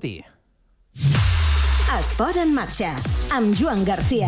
Martí. Esport en marxa, amb Joan Garcia.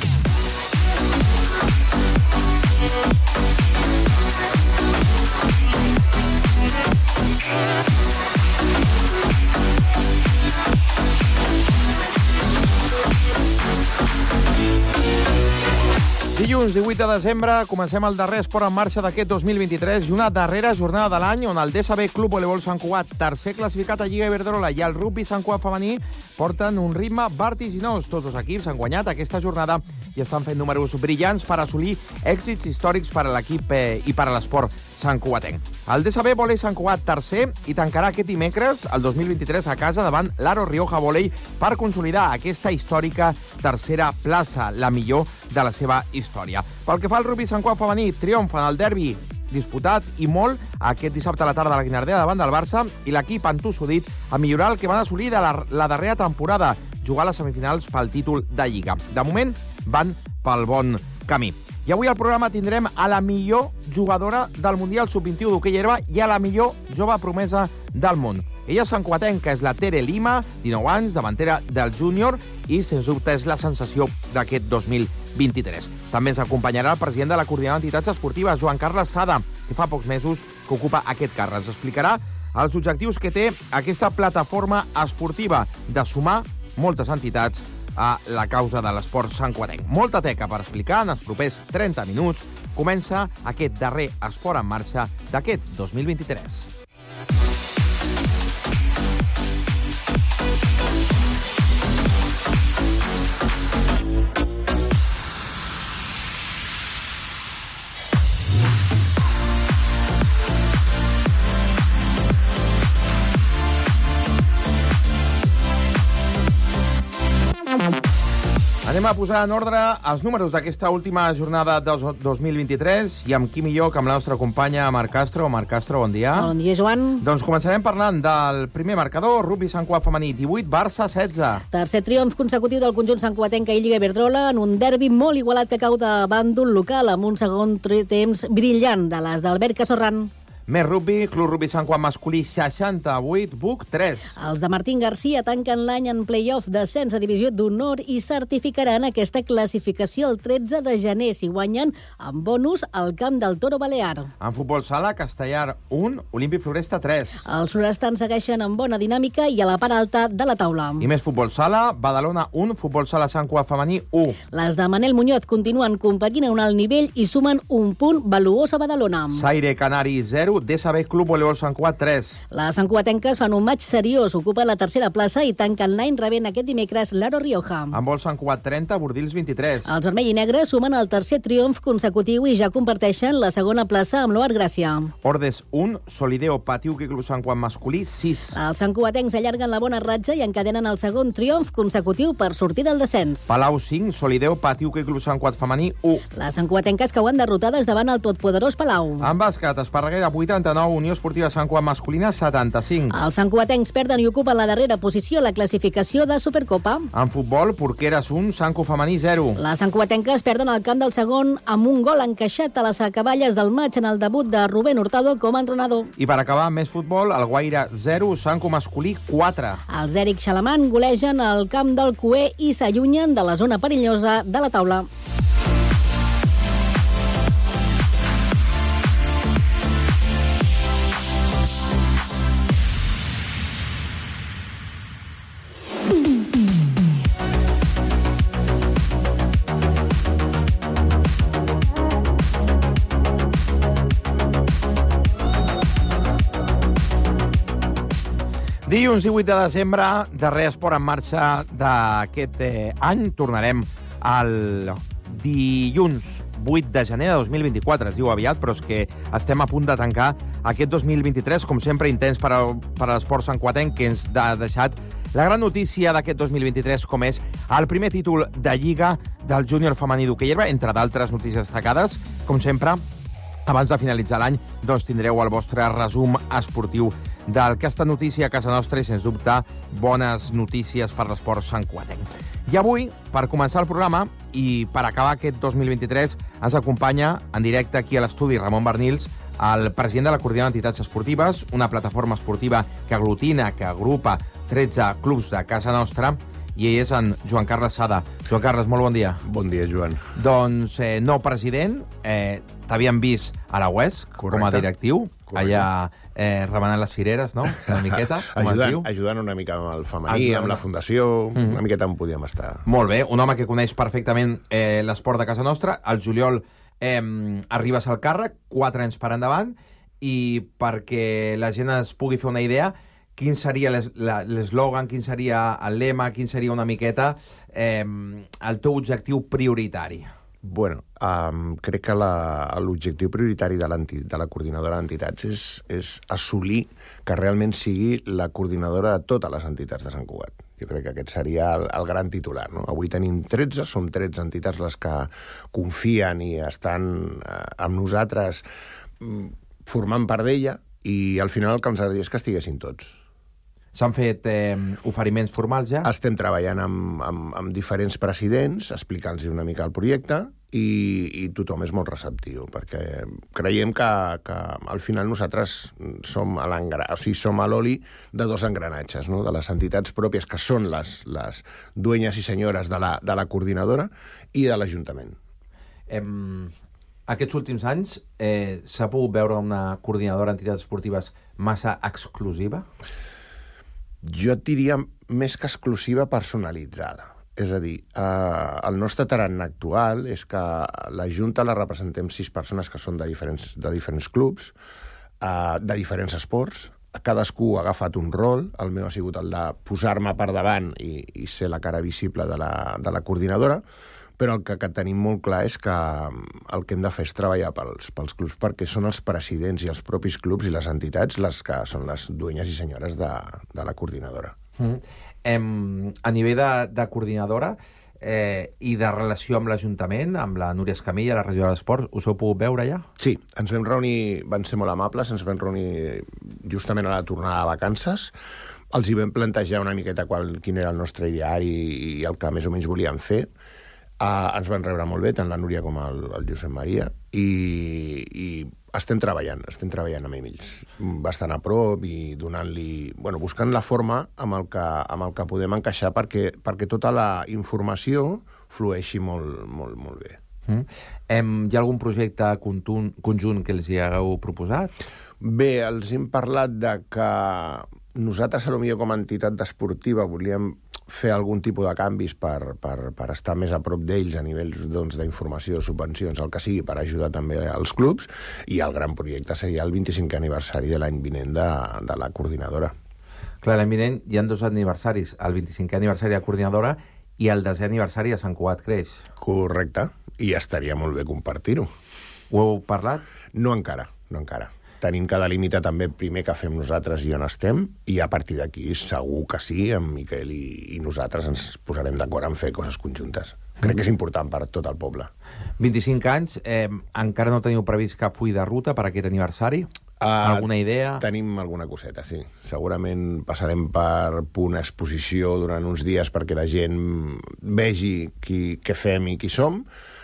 Dilluns 18 de desembre comencem el darrer esport en marxa d'aquest 2023 i una darrera jornada de l'any on el DSB Club Voleibol Sant Cugat, tercer classificat a Lliga Iberdrola, i el rugby Sant Cugat femení porten un ritme vertiginós. Tots els equips han guanyat aquesta jornada i estan fent números brillants per assolir èxits històrics per a l'equip i per a l'esport santcugatenc. El DSB Volei Sant Cugat tercer i tancarà aquest dimecres, el 2023, a casa davant l'Aro Rioja Volei per consolidar aquesta històrica tercera plaça, la millor de la seva història. Pel que fa al rugby Sant Cugat femení, triomf en el derbi disputat i molt aquest dissabte a la tarda a la Guinardea davant del Barça, i l'equip entossudit a millorar el que van assolir de la darrera temporada, jugar a les semifinals pel títol de Lliga. De moment van pel bon camí. I avui al programa tindrem a la millor jugadora del Mundial Sub-21 d'hoquei herba i a la millor jove promesa del món. Ella és santcugatenca, és la Tere Lima, 19 anys, davantera del júnior, i sens dubte és la sensació d'aquest 2023. També ens acompanyarà el president de la Coordinadora d'Entitats Esportives, Joan Carles Sada, que fa pocs mesos que ocupa aquest càrrec. Ens explicarà els objectius que té aquesta plataforma esportiva de sumar moltes entitats a la causa de l'esport santcugatenc. Molta teca per explicar en els propers 30 minuts. Comença aquest darrer esport en marxa d'aquest 2023. Anem a posar en ordre els números d'aquesta última jornada del 2023 i amb qui millor que amb la nostra companya Marc Castro. Marc Castro, bon dia. Bon dia, Joan. Doncs començarem parlant del primer marcador, rugby Sant Cugat femení, 18, Barça 16. Tercer triomf consecutiu del conjunt santcugatenc i Lliga Iberdrola en un derbi molt igualat que cau davant d'un local amb un segon temps brillant de les d'Albert Casorran. Més rugby, Club Rugby Sant Cugat masculí 68, Buc 3. Els de Martín Garcia tanquen l'any en play-off d'ascens a divisió d'honor i certificaran aquesta classificació el 13 de gener si guanyen amb bonus al camp del Toro Balear. En futbol sala, Castellar 1, Olímpic Floresta 3. Els forestans segueixen amb bona dinàmica i a la part alta de la taula. I més futbol sala, Badalona 1, futbol sala Sant Cugat femení 1. Les de Manel Muñoz continuen competint a un alt nivell i sumen un punt valuós a Badalona. Saire Canari 0, DSB Club Voleibol Sant Cugat 3. Les santcugatenques fan un maig seriós, ocupen la tercera plaça i tanquen l'any rebent aquest dimecres l'Aro Rioja. En vol Sant Cugat 30, Bordils 23. Els vermell i negre sumen el tercer triomf consecutiu i ja comparteixen la segona plaça amb l'Oart Gràcia. Ordes 1, Solideo Patiuque Club Sant Cugat masculí 6. Els santcugatencs allarguen la bona ratxa i encadenen el segon triomf consecutiu per sortir del descens. Palau 5, Solideo Patiuque Club Sant Cugat femení 1. Les santcugatenques cauen derrotades davant el totpoderós Palau. En bàsquet, Esparreguera 89, Unió Esportiva Sant Cugat masculina 75. Els santcugatencs perden i ocupen la darrera posició a la classificació de Supercopa. En futbol, Porqueres 1, Sanco femení 0. Les santcugatenques perden el camp del segon amb un gol encaixat a les acaballes del maig en el debut de Rubén Hurtado com a entrenador. I per acabar, més futbol, el Guaire 0, Sanco masculí 4. Els d'Eric Xalamant golegen el camp del Cué i s'allunyen de la zona perillosa de la taula. Dilluns 18 de desembre, darrer esport en marxa d'aquest any. Tornarem el dilluns 8 de gener de 2024. Es diu aviat, però és que estem a punt de tancar aquest 2023, com sempre intens per a l'esport santcugatenc, que ens ha deixat la gran notícia d'aquest 2023, com és el primer títol de Lliga del júnior femení d'hoquei herba, entre d'altres notícies destacades. Com sempre, abans de finalitzar l'any, doncs tindreu el vostre resum esportiu del que ha estat notícia a casa nostra i, sens dubte, bones notícies per l'esport santcugatenc. I avui, per començar el programa i per acabar aquest 2023, ens acompanya en directe aquí a l'estudi Ramon Barnils, el president de la Coordinadora d'Entitats Esportives, una plataforma esportiva que aglutina, que agrupa 13 clubs de casa nostra, i ell és en Joan Carles Sada. Joan Carles, molt bon dia. Bon dia, Joan. Doncs, nou president, t'havíem vist a la UESC com a directiu, allà remenant les cireres, no?, una miqueta, com es diu. Ajudant una mica amb el femení, amb la fundació, una miqueta on podíem estar. Molt bé, un home que coneix perfectament l'esport de casa nostra. Al juliol arribes al càrrec, 4 anys per endavant, i perquè la gent es pugui fer una idea, quin seria l'eslògan, quin seria el lema, quin seria una miqueta el teu objectiu prioritari? Bueno, crec que l'objectiu prioritari de la coordinadora d'entitats és assolir que realment sigui la coordinadora de totes les entitats de Sant Cugat. Jo crec que aquest seria el gran titular, no? Avui tenim 13, som 13 entitats les que confien i estan amb nosaltres formant part d'ella, i al final el que ens agradaria és que estiguessin tots. S'han fet oferiments formals ja? Estem treballant amb diferents presidents, explicant-los una mica el projecte, i tothom és molt receptiu, perquè creiem que al final nosaltres som som a l'oli de dos engranatges, no? De les entitats pròpies, que són les dueñas i senyores de la coordinadora, i de l'Ajuntament. Aquests últims anys s'ha pogut veure una coordinadora d'entitats esportives massa exclusiva? Jo et diria més que exclusiva, personalitzada. És a dir, el nostre tarannà actual és que la Junta la representem 6 persones que són de diferents clubs, de diferents esports. Cadascú ha agafat un rol. El meu ha sigut el de posar-me per davant i ser la cara visible de la coordinadora, però el que tenim molt clar és que el que hem de fer és treballar pels clubs, perquè són els presidents i els propis clubs i les entitats les que són les dueñas i senyores de la coordinadora. A nivell de coordinadora i de relació amb l'Ajuntament, amb la Núria Escamilla, la regidora d'Esports, us heu pogut veure ja? Sí, ens vam reunir, van ser molt amables, ens vam reunir justament a la tornada de vacances, els hi vam plantejar una miqueta quin era el nostre ideari i el que més o menys volíem fer. Ens van rebre molt bé, tant la Núria com el Josep Maria, i estem treballant amb ells bastant a prop i donant-li, buscant la forma amb el que podem encaixar perquè tota la informació flueixi molt bé. Hi ha algun projecte conjunt que els hi hagueu proposat? Bé, els hem parlat de que nosaltres, potser com a entitat esportiva, volíem fer algun tipus de canvis per estar més a prop d'ells a nivell d'informació, subvencions, el que sigui, per ajudar també als clubs, i el gran projecte seria el 25è aniversari de l'any vinent de la coordinadora. Clar, l'any vinent hi ha 2 aniversaris, el 25è aniversari de la coordinadora i el 10è aniversari de Sant Cugat Creix. Correcte, i estaria molt bé compartir-ho. Ho heu parlat? No encara. Tenim que delimitar també primer què fem nosaltres i on estem, i a partir d'aquí segur que sí, en Miquel i nosaltres ens posarem d'acord en fer coses conjuntes. Crec que és important per tot el poble. 25 anys, encara no teniu previst cap full de ruta per aquest aniversari? Alguna idea? Tenim alguna coseta, sí. Segurament passarem per una exposició durant uns dies perquè la gent vegi què fem i qui som.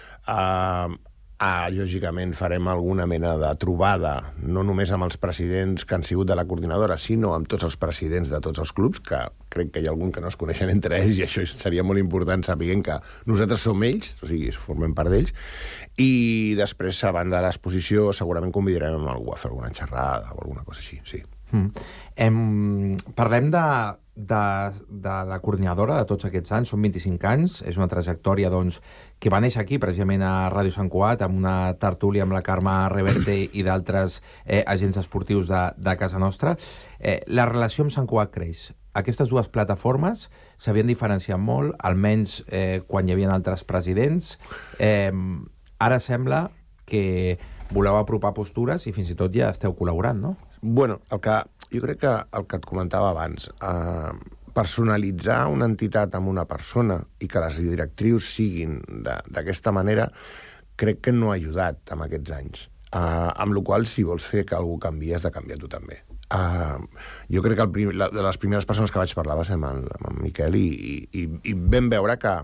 Lògicament farem alguna mena de trobada, no només amb els presidents que han sigut de la coordinadora, sinó amb tots els presidents de tots els clubs, que crec que hi ha algun que no es coneixen entre ells, i això seria molt important, sapiguem que nosaltres som ells, o sigui, formem part d'ells, i després, a banda de l'exposició, segurament convidarem algú a fer alguna xerrada o alguna cosa així, sí. Parlem de la coordinadora de tots aquests anys, són 25 anys, és una trajectòria que va néixer aquí, precisament a Ràdio Sant Cugat, amb una tertúlia amb la Carme Reverte i d'altres agents esportius de casa nostra. La relació amb Sant Cugat Creix. Aquestes dues plataformes s'havien diferenciat molt, almenys quan hi havia altres presidents. Ara sembla que voleu apropar postures i fins i tot ja esteu col·laborant, no? Bueno, jo crec que el que et comentava abans, personalitzar una entitat amb una persona i que les directrius siguin d'aquesta manera, crec que no ha ajudat en aquests anys. Amb la qual cosa, si vols fer que algú canvi, has de canviar tu també. Jo crec que de les primeres persones que vaig parlar va ser amb en Miquel i vam veure que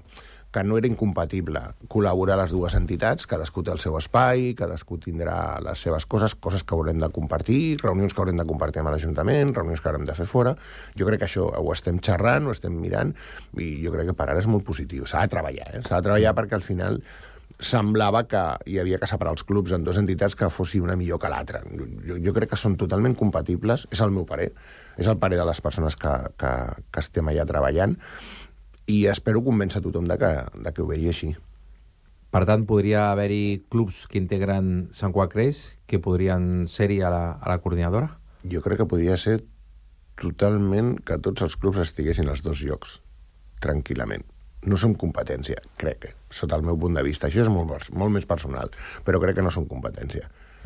que no era incompatible col·laborar les dues entitats, cadascú té el seu espai, cadascú tindrà les seves coses que haurem de compartir, reunions que haurem de compartir amb l'Ajuntament, reunions que haurem de fer fora. Jo crec que això ho estem xerrant, ho estem mirant, i jo crec que per ara és molt positiu. S'ha de treballar, S'ha de treballar perquè al final semblava que hi havia que separar els clubs en dues entitats que fossin una millor que l'altra. Jo crec que són totalment compatibles, és el meu parer, és el parer de les persones que estem allà treballant, i espero convèncer a tothom de que ho vegi així. Per tant, podria haver-hi clubs que integren Sant Cugat Creix que podrien ser-hi a la coordinadora? Jo crec que podria ser totalment que tots els clubs estiguessin als dos llocs, tranquil·lament. No som competència, crec, sota el meu punt de vista. Això és molt més personal, però crec que no som competència.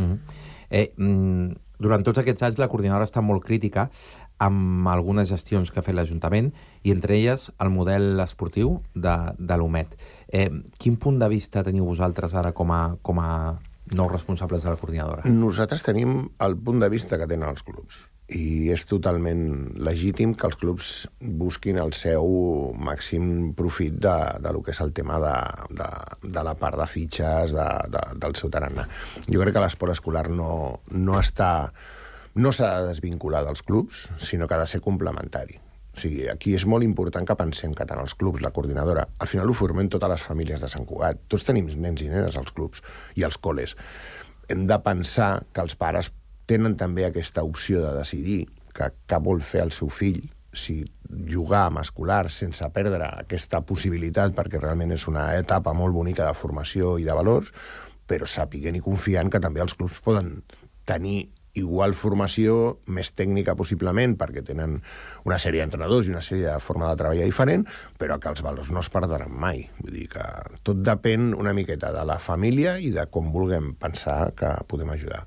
Durant tots aquests anys la coordinadora està molt crítica amb algunes gestions que ha fet l'Ajuntament, i entre elles el model esportiu de l'UMET. Quin punt de vista teniu vosaltres ara com a nous responsables de la coordinadora? Nosaltres tenim el punt de vista que tenen els clubs, i és totalment legítim que els clubs busquin el seu màxim profit de lo que és el tema de la part de fitxes, del seu tarannà. Jo crec que l'esport escolar no s'ha de desvincular dels clubs, sinó que ha de ser complementari. O sigui, aquí és molt important que pensem que tant els clubs, la coordinadora, al final ho formem totes les famílies de Sant Cugat. Tots tenim nens i nenes als clubs i als col·les. Hem de pensar que els pares tenen també aquesta opció de decidir què vol fer el seu fill, si jugar amb escolars sense perdre aquesta possibilitat, perquè realment és una etapa molt bonica de formació i de valors, però sàpiguen i confiant que també els clubs poden tenir igual formació, més tècnica possiblement, perquè tenen una sèrie d'entrenadors i una sèrie de forma de treballar diferent, però que els valors no es perdran mai. Vull dir que tot depèn una miqueta de la família i de com vulguem pensar que podem ajudar.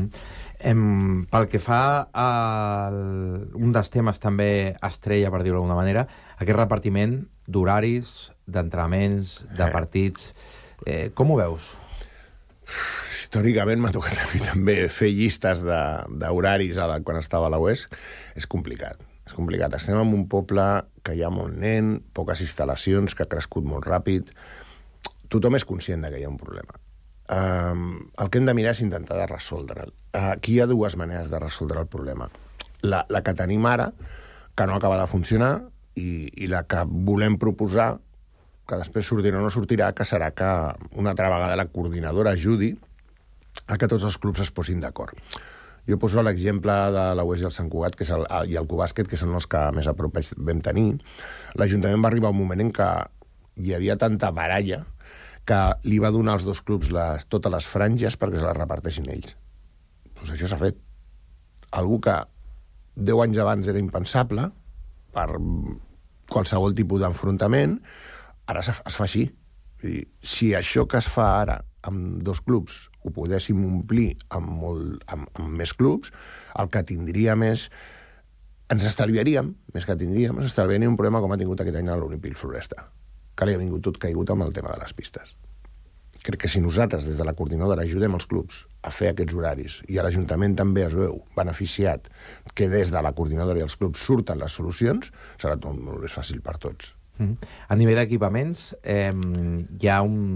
Pel que fa a un dels temes també estrella, per dir-ho d'alguna manera, aquest repartiment d'horaris, d'entrenaments, de partits. Com ho veus? Històricament m'ha tocat a mi també fer llistes d'horaris quan estava a la UESC. És complicat. Estem en un poble que hi ha molt nen, poques instal·lacions, que ha crescut molt ràpid. Tothom és conscient que hi ha un problema. El que hem de mirar és intentar de resoldre'l. Aquí hi ha dues maneres de resoldre el problema. La que tenim ara, que no acaba de funcionar, i la que volem proposar, que després sortirà o no sortirà, que serà que una altra vegada la coordinadora ajudi a que tots els clubs es posin d'acord. Jo poso l'exemple de la UES i el Sant Cugat i el Cubàsquet, que són els que més a prop vam tenir. L'Ajuntament va arribar un moment en què hi havia tanta baralla que li va donar als dos clubs totes les franges perquè se les reparteixin ells. Doncs això s'ha fet. Algú que 10 anys abans era impensable per qualsevol tipus d'enfrontament, ara es fa així. Si això que es fa ara amb dos clubs ho podéssim omplir amb més clubs, el que tindríem és... Ens estalviaríem un problema com ha tingut aquest any a l'Olimpíc Floresta, que li ha vingut tot caigut amb el tema de les pistes. Crec que si nosaltres, des de la coordinadora, ajudem els clubs a fer aquests horaris, i a l'Ajuntament també es veu beneficiat que des de la coordinadora i els clubs surten les solucions, serà tot molt més fàcil per tots. A nivell d'equipaments, hi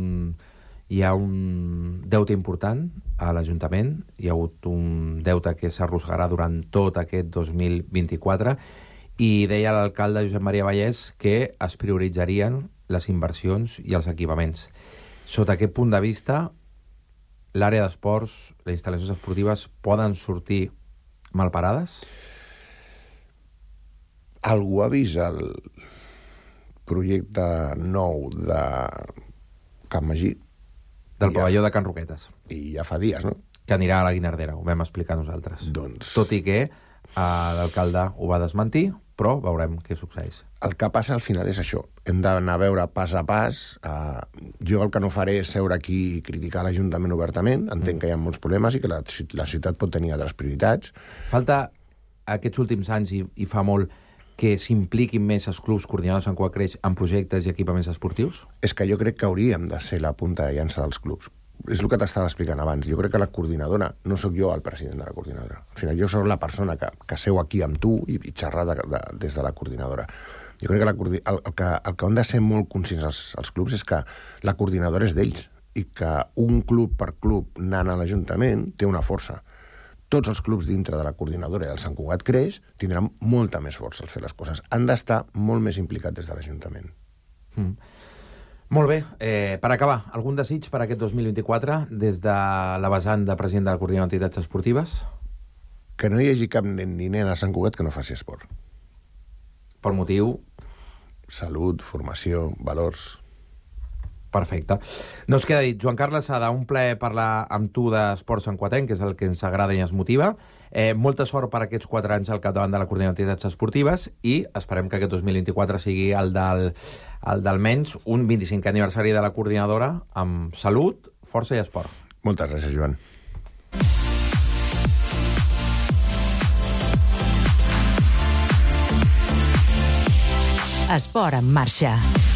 ha un deute important a l'Ajuntament, hi ha hagut un deute que s'arrossegarà durant tot aquest 2024, i deia l'alcalde Josep Maria Vallès que es prioritzarien les inversions i els equipaments. Sota aquest punt de vista, l'àrea d'esports, les instal·lacions esportives, poden sortir malparades? Algú ha vist el projecte nou de Can Magí? Del pavelló de Can Roquetes. I ja fa dies, no? Que anirà a la Guinardera, ho vam explicar nosaltres. Doncs... Tot i que l'alcalde ho va desmentir, però veurem què succeeix. El que passa al final és això. Hem d'anar a veure pas a pas. Jo el que no faré és seure aquí i criticar l'Ajuntament obertament. Entenc que hi ha molts problemes i que la ciutat pot tenir altres prioritats. Falta aquests últims anys, i fa molt, que s'impliquin més els clubs coordinadors Sant Cugat Creix en projectes i equipaments esportius? És que jo crec que hauríem de ser la punta de llança dels clubs. És el que t'estava explicant abans. Jo crec que la coordinadora, no sóc jo el president de la coordinadora. Al final jo sóc la persona que seu aquí amb tu i xerrar des de la coordinadora. Jo crec que el que han de ser molt conscients els clubs és que la coordinadora és d'ells i que un club per club anant a l'Ajuntament té una força. Tots els clubs dintre de la coordinadora del Sant Cugat Creix tindran molta més força al fer les coses. Han d'estar molt més implicats des de l'Ajuntament. Molt bé. Per acabar, algun desig per aquest 2024 des de la vessant de president de la Coordinadora d'Entitats Esportives? Que no hi hagi cap nen ni nena a Sant Cugat que no faci esport. Per motiu? Salut, formació, valors... Perfecte. No ens queda dit. Joan Carles Sada, un plaer parlar amb tu d'esport santcuatenc, que és el que ens agrada i ens motiva. Molta sort per aquests 4 anys al capdavant de la Coordinadora d'Entitats Esportives i esperem que aquest 2024 sigui el d'almenys un 25è aniversari de la coordinadora amb salut, força i esport. Moltes gràcies, Joan. Esport en marxa.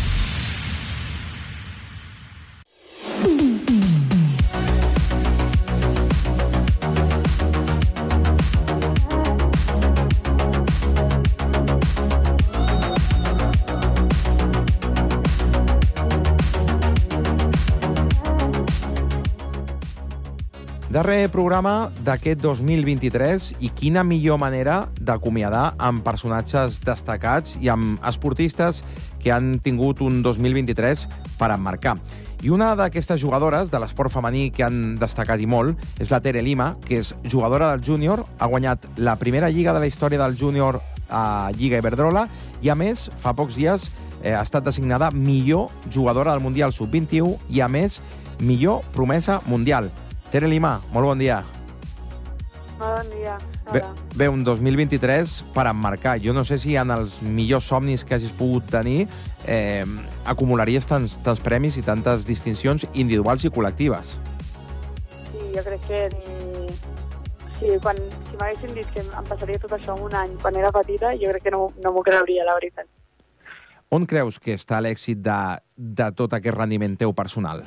Darrer programa d'aquest 2023 i quina millor manera d'acomiadar amb personatges destacats i amb esportistes que han tingut un 2023 per emmarcar. I una d'aquestes jugadores de l'esport femení que han destacat i molt és la Tere Lima, que és jugadora del júnior, ha guanyat la primera lliga de la història del júnior a Lliga Iberdrola i, a més, fa pocs dies ha estat designada millor jugadora del Mundial Sub-21 i, a més, millor promesa mundial. Tere Lima, molt bon dia. Molt bon dia. Bé, un 2023 per emmarcar. Jo no sé si en els millors somnis que hagis pogut tenir acumularies tants premis i tantes distincions individuals i col·lectives. Sí, jo crec que si m'haguessin dit que em passaria tot això en un any quan era petita, jo crec que no m'ho creuria, la veritat. On creus que està l'èxit de tot aquest rendiment teu personal?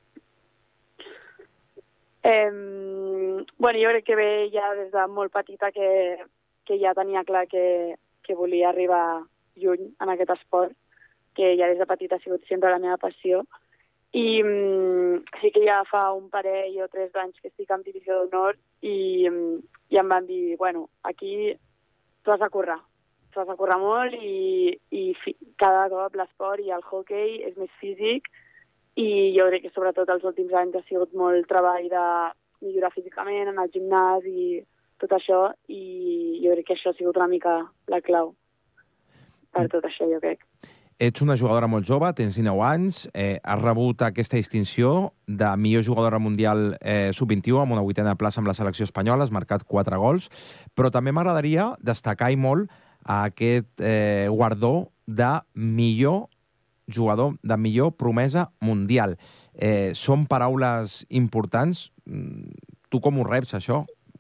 Bueno, jo crec que ve ja des de molt petita que ja tenia clar que volia arribar lluny en aquest esport, que ja des de petita ha sigut sempre la meva passió. I sí que ja fa un parell o 3 anys que estic en divisió d'honor i em van dir, bueno, aquí tu has de currar molt i cada cop l'esport i el hoquei és més físic. I jo crec que sobretot els últims anys ha sigut molt treball de millorar físicament en el gimnàs i tot això, i jo crec que això ha sigut una mica la clau per tot això, jo crec. Ets una jugadora molt jove, tens 19 anys, has rebut aquesta distinció de millor jugadora mundial sub-21 amb una 8a plaça amb la selecció espanyola, has marcat 4 gols, però també m'agradaria destacar i molt aquest guardó de millor jugador de millor promesa mundial. Són paraules importants. Tu com ho reps, això?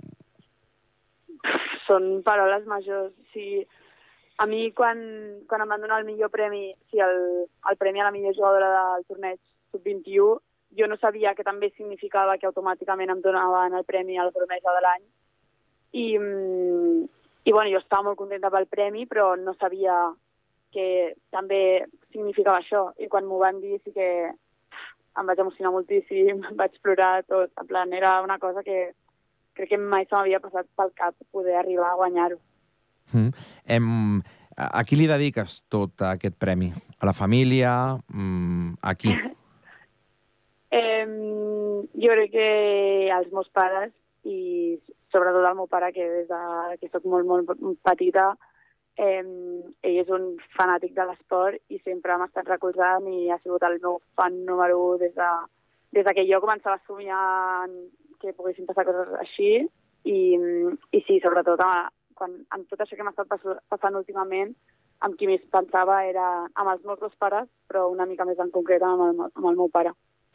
Són paraules majors. Sí. A mi, quan em van donar el millor premi, el premi a la millor jugadora del torneig sub-21, jo no sabia que també significava que automàticament em donaven el premi a la promesa de l'any. I bueno, jo estava molt contenta pel premi, però no sabia que també significava això. I quan m'ho van dir sí que em vaig emocionar moltíssim, vaig plorar tot. En plan, era una cosa que crec que mai se m'havia passat pel cap poder arribar a guanyar-ho. A qui li dediques tot aquest premi? A la família? A qui? Jo crec que als meus pares i sobretot al meu pare, que des que soc molt, molt petita, ell és un fanàtic de l'esport i sempre m'ha estat recolzant i ha sigut el meu fan número 1 des que jo començava a somiar que poguessin passar coses així i sí, sobretot amb tot això que m'ha estat passant últimament, amb qui més pensava era amb els meus 2 pares, però una mica més en concret amb el meu pare.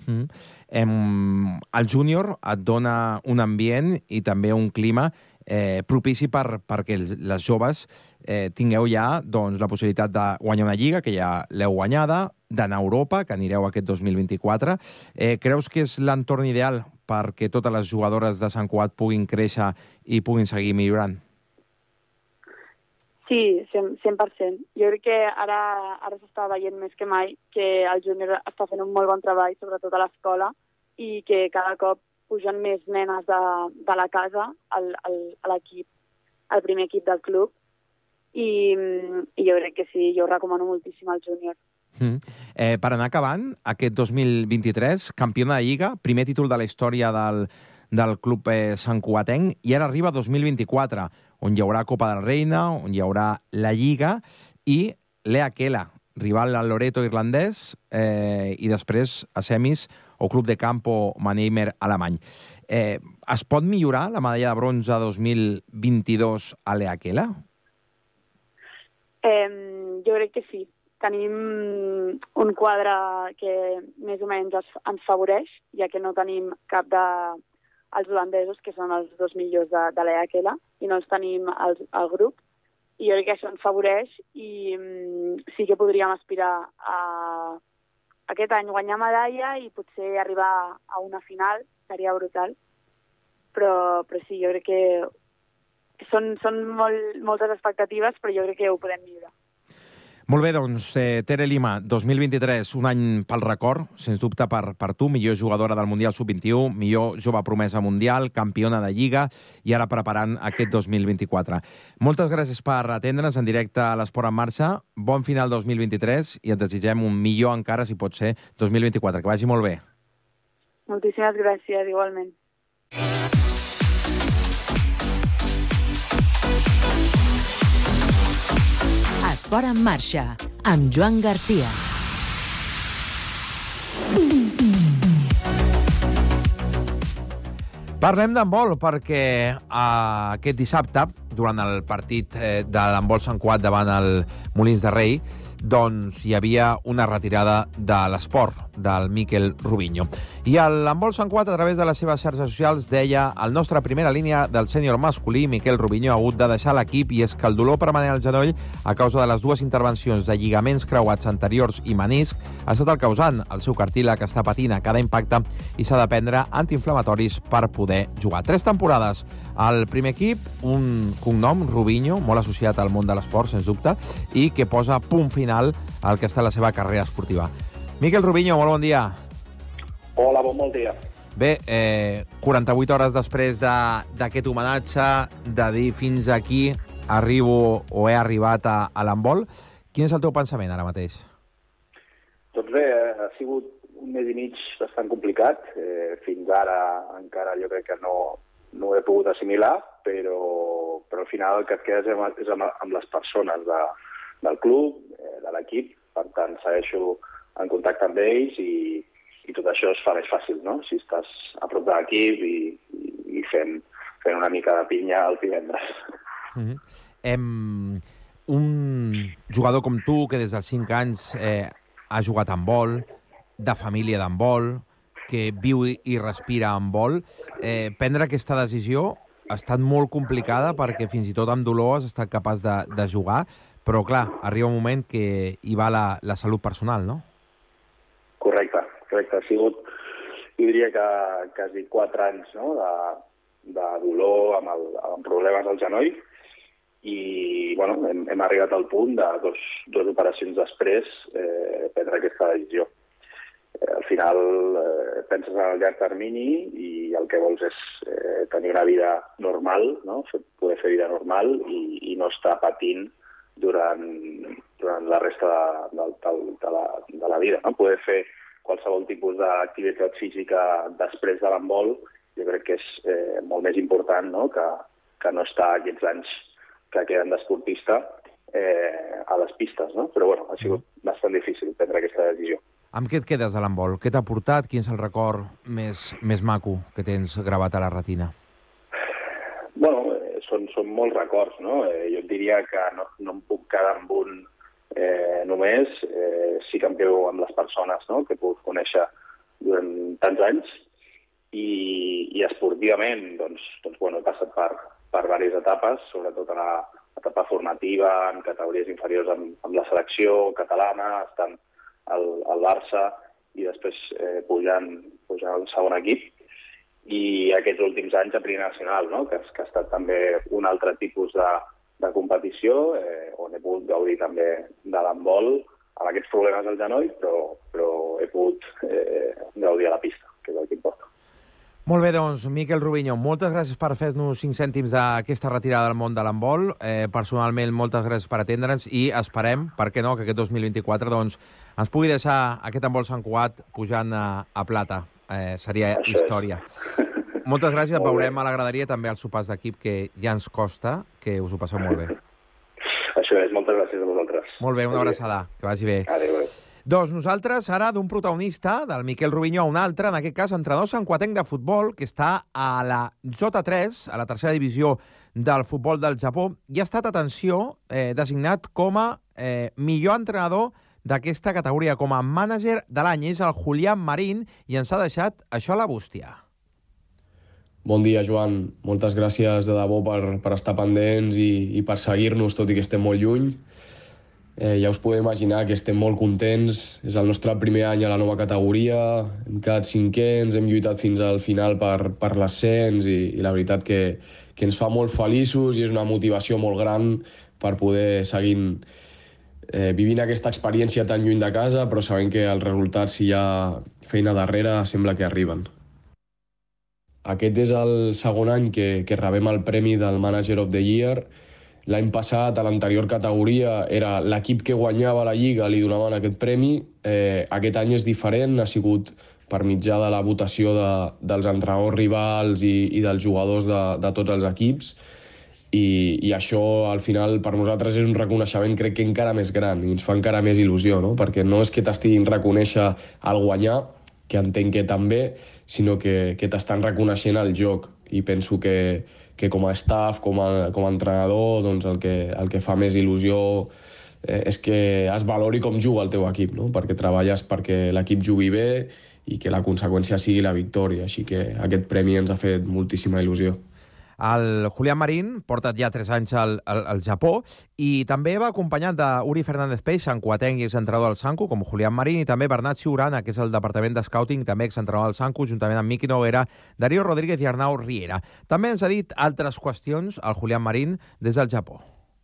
El júnior et dona un ambient i també un clima propici perquè les joves tingueu ja la possibilitat de guanyar una lliga, que ja l'heu guanyada, d'anar a Europa, que anireu aquest 2024. Creus que és l'entorn ideal perquè totes les jugadores de Sant Cugat puguin créixer i puguin seguir millorant? Sí, 100%. Jo crec que ara s'està veient més que mai que el júnior està fent un molt bon treball, sobretot a l'escola, i que cada cop pugen més nenes de la casa a l'equip, al primer equip del club, i jo crec que sí, jo ho recomano moltíssim al júnior. Per anar acabant, aquest 2023, campió de Lliga, primer títol de la història del club santcugatenc, i ara arriba 2024, on hi haurà Copa del Reina, on hi haurà la Lliga, i Lea Kela, rival al Loreto irlandès, i després a semis o Club de Campo Mannheimer alemany. Es pot millorar la medalla de bronze 2022 a Lea Kela? Jo crec que sí. Tenim un quadre que més o menys ens favoreix, ja que no tenim cap dels holandesos, que són els dos millors de l'Ea Kela, i no els tenim al grup. I jo crec que això ens favoreix i sí que podríem aspirar a aquest any guanyar medalla i potser arribar a una final, seria brutal. Però sí, jo crec que són moltes expectatives, però jo crec que ho podem millorar. Molt bé, doncs, Tere Lima, 2023, un any pel record, sens dubte per tu, millor jugadora del Mundial Sub-21, millor jove promesa mundial, campiona de Lliga, i ara preparant aquest 2024. Moltes gràcies per atendre'ns en directe a l'Esport en Marxa. Bon final 2023 i et desitgem un millor encara, si pot ser, 2024. Que vagi molt bé. Moltíssimes gràcies, igualment. Esport en Marxa, amb Joan Garcia. Parlem d'handbol perquè aquest dissabte, durant el partit de l'handbol Sant Cugat davant el Molins de Rei, doncs hi havia una retirada de l'esport, del Miquel Rubinho. I l'handbol Sant Cugat, a través de les seves xarxes socials, deia: el nostre primera línia del sènior masculí, Miquel Rubinho, ha hagut de deixar l'equip, i és que el dolor permanent al genoll, a causa de les dues intervencions de lligaments creuats anteriors i menisc, ha estat el causant. El seu cartílag està patint a cada impacte i s'ha de prendre antiinflamatoris per poder jugar. 3 temporades al primer equip, un cognom, Rubinho, molt associat al món de l'esport, sens dubte, i que posa punt final al que està la seva carrera esportiva. Miquel Rubinho, molt bon dia. Hola, bon dia. Bé, 48 hores després d'aquest homenatge, de dir fins aquí arribo o he arribat a l'handbol, quin és el teu pensament ara mateix? Doncs bé, ha sigut un mes i mig bastant complicat. Fins ara encara jo crec que no ho he pogut assimilar, però al final el que et quedes és amb les persones del club, de l'equip. Per tant, segueixo en contacte amb ells i tot això es fa més fàcil, no? Si estàs a prop de l'equip i fent una mica de pinya el divendres. Un jugador com tu, que des dels 5 anys ha jugat a handbol, de família d'handbol, que viu i respira handbol, prendre aquesta decisió ha estat molt complicada perquè fins i tot amb dolor has estat capaç de jugar, però clar, arriba un moment que hi va la salut personal, no? Correcte. Ha sigut, jo diria que quasi 4 anys, no?, de dolor amb problemes al genoll, i bueno, hem arribat al punt de dos operacions després prendre aquesta decisió. Al final penses en el llarg termini i el que vols és tenir una vida normal, no?, poder fer vida normal i no estar patint durant la resta de la vida, no? Poder fer qualsevol tipus d'activitat física després de l'handbol, jo crec que és molt més important, no?, que no estar aquests anys que queden d'esportista a les pistes, no? Però bueno, ha sigut bastant difícil prendre aquesta decisió. Amb què et quedes de l'handbol? Què t'ha portat? Quin és el record més maco que tens gravat a la retina? Bueno, són molts records, no? Jo et diria que no em puc quedar amb un només. Sí que em quedo amb les persones, no?, que he pogut conèixer durant tants anys, i esportivament doncs bueno, he passat per diverses etapes, sobretot a l'etapa formativa, en categories inferiors amb la selecció catalana, estant al Barça i després pujant al segon equip, i aquests últims anys a Primera Nacional, no?, que ha estat també un altre tipus de competició, on he pogut gaudir també de l'handbol amb aquests problemes al genoll, però he pogut gaudir a la pista, que és el que importa. Molt bé, doncs, Miquel Rubiño, moltes gràcies per fer-nos 5 cèntims d'aquesta retirada del món de l'handbol. Personalment, moltes gràcies per atendre'ns i esperem, per què no, que aquest 2024 doncs, ens pugui deixar aquest handbol Sant Cugat pujant a plata. Seria història. Moltes gràcies, veurem a la graderia també els sopars d'equip, que ja ens costa, que us ho passeu molt bé. Això és, moltes gràcies a vosaltres. Molt bé, una abraçada, que vagi bé. Adéu. Doncs nosaltres, ara, d'un protagonista, del Miquel Rubiño, a un altre, en aquest cas, entrenador santcuatenc de futbol, que està a la J3, a la tercera divisió del futbol del Japó, i ha estat, atenció, designat com a millor entrenador d'aquesta categoria, com a mànager de l'any. És el Julián Marín, i ens ha deixat això a la bústia. Bon dia, Joan. Moltes gràcies de debò per estar pendents i per seguir-nos, tot i que estem molt lluny. Ja us podeu imaginar que estem molt contents. És el nostre primer any a la nova categoria. Hem quedat cinquens, hem lluitat fins al final per l'ascens i la veritat que ens fa molt feliços i és una motivació molt gran per poder seguir vivint aquesta experiència tan lluny de casa, però sabent que els resultats, si hi ha feina darrere, sembla que arriben. Aquest és el segon any que rebem el premi del Manager of the Year. L'any passat, a l'anterior categoria, era l'equip que guanyava la Lliga, li donaven aquest premi. Aquest any és diferent, ha sigut per mitjà de la votació dels entrenadors rivals i dels jugadors de tots els equips. I això, al final, per nosaltres és un reconeixement, crec que encara més gran, i ens fa encara més il·lusió, no? Perquè no és que t'estiguin reconèixer al guanyar, que entenc que també, sinó que t'estan reconeixent el joc. I penso que com a staff, com a entrenador, doncs el que fa més il·lusió és que es valori com juga el teu equip, no? Perquè treballes perquè l'equip jugui bé i que la conseqüència sigui la victòria. Així que aquest premi ens ha fet moltíssima il·lusió. El Julián Marín porta ja 3 anys al Japó i també va acompanyat d'Uri Fernández Peix, santcuatenc i exentrenador del Sanku, com Julián Marín, i també Bernat Ciurana, que és el departament de scouting, també exentrenador del Sanku, juntament amb Miqui Noguera, Darío Rodríguez i Arnau Riera. També ens ha dit altres qüestions al Julián Marín des del Japó.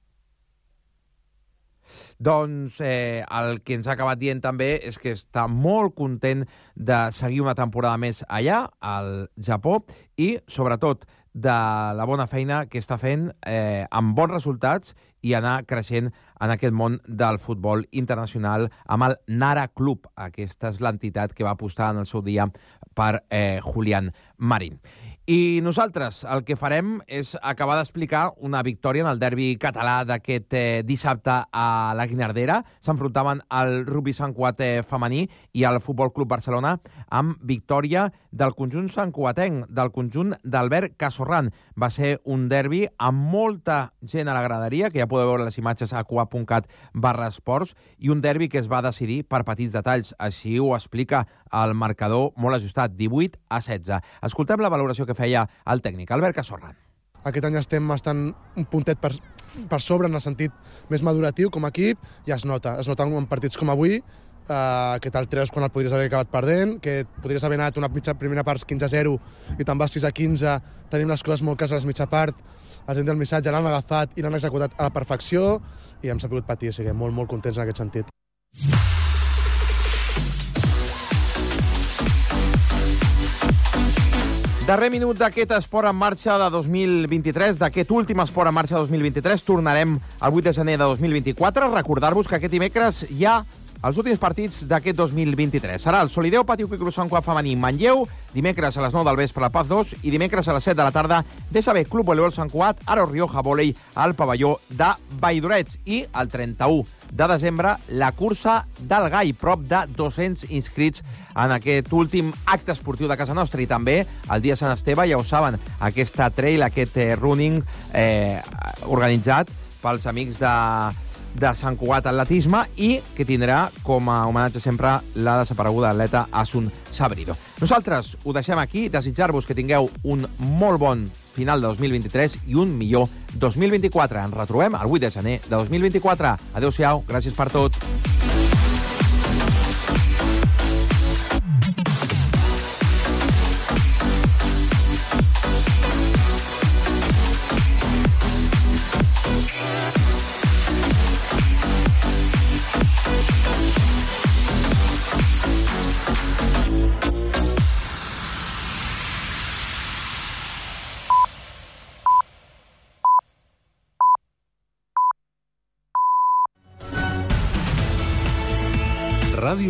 Doncs el que ens ha acabat dient també és que està molt content de seguir una temporada més allà, al Japó, i, sobretot, de la bona feina que està fent amb bons resultats i anar creixent en aquest món del futbol internacional amb el Nara Club. Aquesta és l'entitat que va apostar en el seu dia per Julián Marín. I nosaltres el que farem és acabar d'explicar una victòria en el derbi català d'aquest dissabte a la Guinardera. S'enfrontaven al rugbi santcuat femení i al Futbol Club Barcelona amb victòria del conjunt santcuatenc, del conjunt d'Albert Casorran. Va ser un derbi amb molta gent a la graderia, que ja podeu veure les imatges a cuap.cat/esports, i un derbi que es va decidir per petits detalls. Així ho explica el marcador molt ajustat, 18-16. Escoltem la valoració que feia el tècnic, Albert Casorran. Aquest any estem bastant un puntet per sobre en el sentit més maduratiu com a equip, i es nota en partits com avui, que te'l treus quan el podries haver acabat perdent, que podries haver anat una primera part 15-0 i te'n vas 6-15, tenim les coses molt clares a la mitja part, els gent del missatge l'han agafat i l'han executat a la perfecció i hem sabut patir, o sigui, molt contents en aquest sentit. Darrer minut d'aquest Esport en Marxa de 2023, d'aquest últim Esport en Marxa de 2023. Tornarem el 8 de gener de 2024. Recordar-vos que aquest dimecres hi ha els últims partits d'aquest 2023. Serà el Solideo Patio Quico Sant Cugat femení Manlleu, dimecres a les 9 del vespre a Paz 2 i dimecres a les 7 de la tarda DSB Club Voleibol Sant Cugat, Aro Rioja Volei al pavelló de Valldorets. I el 31 de desembre la cursa del Gall, prop de 200 inscrits en aquest últim acte esportiu de casa nostra. I també el dia Sant Esteve, ja ho saben, aquesta trail, aquest running organitzat pels amics de Sant Cugat Atletisme i que tindrà com a homenatge sempre la desapareguda atleta Asun Sabrido. Nosaltres ho deixem aquí, desitjar-vos que tingueu un molt bon final de 2023 i un millor 2024. Ens retrobem el 8 de gener de 2024. Adéu-siau, gràcies per tot. Ràdio